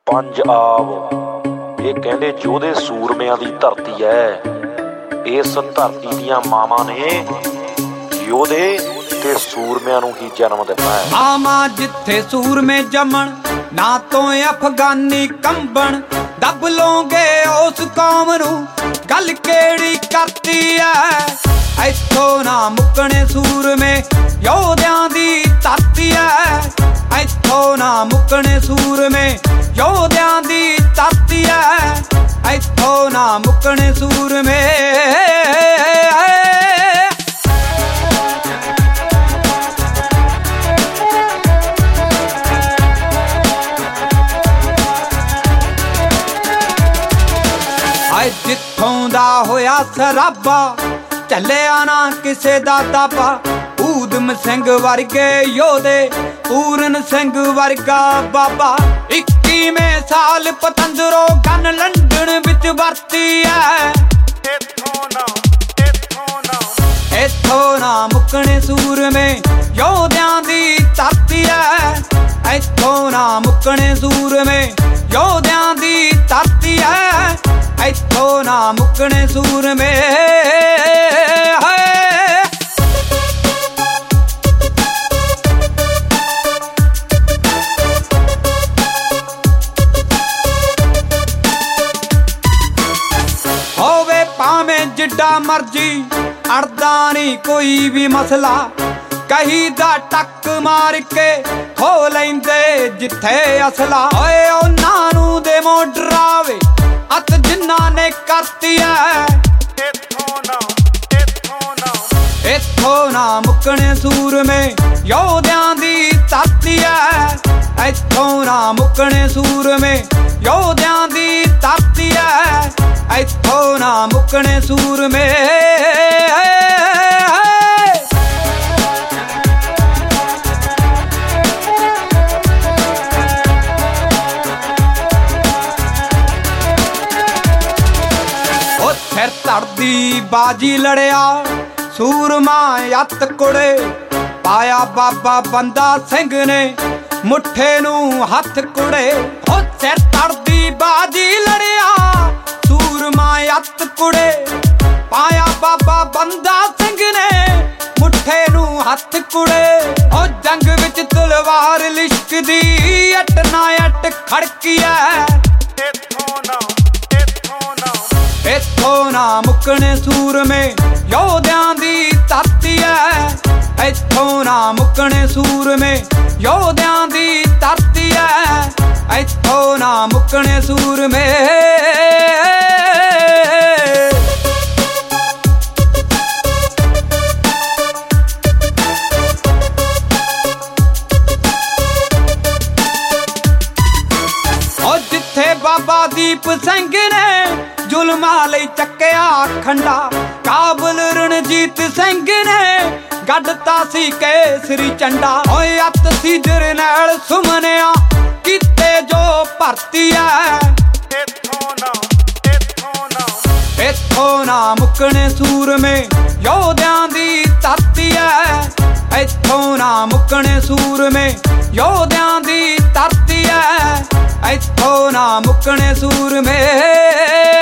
ਪੰਜਾਬ ਇਹ ਕਹਿੰਦੇ ਯੋਧੇ ਸੂਰਮਿਆਂ ਦੀ ਧਰਤੀ ਐ। ਇਸ ਧਰਤੀ ਦੀਆਂ ਮਾਵਾਂ ਨੇ ਯੋਧੇ ਤੇ ਸੂਰਮਿਆਂ ਨੂੰ ਹੀ ਜਨਮ ਦਿੱਤਾ ਹੈ। ਮਾਵਾਂ ਜਿੱਥੇ ਸੂਰਮੇ ਜੰਮਣ, ਨਾ ਤੋਂ ਅਫਗਾਨੀ ਕੰਬਣ, ਦੱਬ ਲੋਗੇ ਉਸ ਕੌਮ ਨੂੰ, ਗੱਲ ਕਿਹੜੀ ਕਰਤੀ ਐ। ਇੱਥੋਂ ਨਾ ਮੁੱਕਣੇ ਸੂਰਮੇ ਯੋਧਿਆਂ ਦੀ ਧਰਤੀ ਐ। ਇੱਥੋਂ ਨਾ ਮੁੱਕਣੇ ਸੂਰਮੇ ਯੋਧਿਆਂ ਦੀ ਧਰਤੀ ਐ। ਇੱਥੋਂ ਨਾ ਮੁੱਕਣੇ ਸੂਰਮੇ। ਜਿੱਥੋਂ ਦਾ ਹੋਇਆ ਸਰਾਬਾ, ਚੱਲਿਆ ਨਾ ਕਿਸੇ ਦਾ ਦਾਬਾ। ਊਧਮ ਸਿੰਘ ਵਰਗੇ ਯੋਧੇ, ਪੂਰਨ ਸਿੰਘ ਵਰਗਾ ਬਾਬਾ। 21ਵੇਂ ਸਾਲ ਪਤੰਦਰੋਂ ਗਨ ਲੰਡਨ ਵਿੱਚ ਵਰਤੀ ਐ। ਇੱਥੋਂ ਨਾ ਮੁੱਕਣੇ ਸੂਰਮੇ ਯੋਧਿਆਂ ਦੀ ਧਰਤੀ ਐ। ਇੱਥੋਂ ਨਾ ਮੁੱਕਣੇ ਸੂਰਮੇ ਯੋਧਿਆਂ ਦੀ ਧਰਤੀ ਐ। ਇੱਥੋਂ ਨਾ ਮੁੱਕਣੇ ਸੂਰਮੇ। ਹੋਵੇ ਭਾਵੇਂ ਜਿੱਡਾ ਮਰਜੀ, ਅੜਦਾ ਨਹੀਂ ਕੋਈ ਵੀ ਮਸਲਾ। ਕਹੀ ਦਾ ਟੱਕ ਮਾਰ ਕੇ ਖੋ ਲੈਂਦੇ ਜਿੱਥੇ ਅਸਲਾ। ਓਏ ਉਹਨਾਂ ਨੂੰ ਦੇਵੋ ਡਰਾਵੇ ਅੱਤ ਜਿਨ੍ਹਾਂ ਨੇ ਕਰਤੀ ਐ। ਇੱਥੋਂ ਨਾ ਮੁੱਕਣੇ ਸੂਰਮੇ ਯੋਧਿਆਂ ਦੀ ਧਰਤੀ ਐ। ਇੱਥੋਂ ਨਾ ਮੁੱਕਣੇ ਸੂਰਮੇ ਯੋਧਿਆਂ ਦੀ ਧਰਤੀ ਐ। ਇੱਥੋਂ ਨਾ ਮੁੱਕਣੇ ਸੂਰਮੇ। ਸਿਰ ਧੜਦੀ ਬਾਜੀ ਲੜਿਆ ਸੂਰਮਾ ਅੱਤ ਕੁੜੇ। ਪਾਇਆ ਬਾਬਾ ਬੰਦਾ ਸਿੰਘ ਨੇ ਮੁੱਠੇ ਨੂੰ ਹੱਥ ਕੁੜੇ। ਉਹ ਸਿਰ ਧੜਦੀ ਬਾਜੀ ਲੜਿਆ ਸੂਰਮਾ ਅੱਤ ਕੁੜੇ। ਪਾਇਆ ਬਾਬਾ ਬੰਦਾ ਸਿੰਘ ਨੇ ਮੁੱਠੇ ਨੂੰ ਹੱਥ ਕੁੜੇ। ਉਹ ਜੰਗ ਵਿੱਚ ਤਲਵਾਰ ਲਿਸ਼ਕਦੀ, ਅੱਟ ਨਾ ਅੱਟ ਖੜਕੀ ਐ। ਇੱਥੋਂ ਨਾ ਮੁੱਕਣੇ ਸੂਰਮੇ ਯੋਧਿਆਂ ਦੀ ਧਰਤੀ ਐ। ਇੱਥੋਂ ਨਾ ਮੁੱਕਣੇ ਸੂਰਮੇ ਯੋਧਿਆਂ ਦੀ ਧਰਤੀ ਐ। ਇੱਥੋਂ ਨਾ ਮੁੱਕਣੇ ਸੂਰਮੇ। ਉਹ ਜਿੱਥੇ ਬਾਬਾ ਦੀਪ ਸਿੰਘ ਨੇ ਜ਼ੁਲਮਾਂ ਲਈ ਚੱਕਿਆ ਖੰਡਾ, ਕਾਬਲ ਰਣਜੀਤ ਸਿੰਘ ਨੇ ਗੱਡਤਾ ਸੀ ਕੇਸਰੀ ਝੰਡਾ। ਓਏ ਅੱਤ ਸੀ ਜਰਨੈਲ ਸੁਮਨਿਆ ਕੀਤੇ ਜੋ ਭਰਤੀ ਐ। ਇੱਥੋਂ ਨਾ ਮੁੱਕਣੇ ਸੂਰਮੇ ਯੋਧਿਆਂ ਦੀ ਧਰਤੀ ਐ। ਇੱਥੋਂ ਨਾ ਮੁੱਕਣੇ ਸੂਰਮੇ ਯੋਧਿਆਂ ਦੀ ਧਰਤੀ ਐ। ਇੱਥੋਂ ਨਾ ਮੁੱਕਣੇ ਸੂਰਮੇ।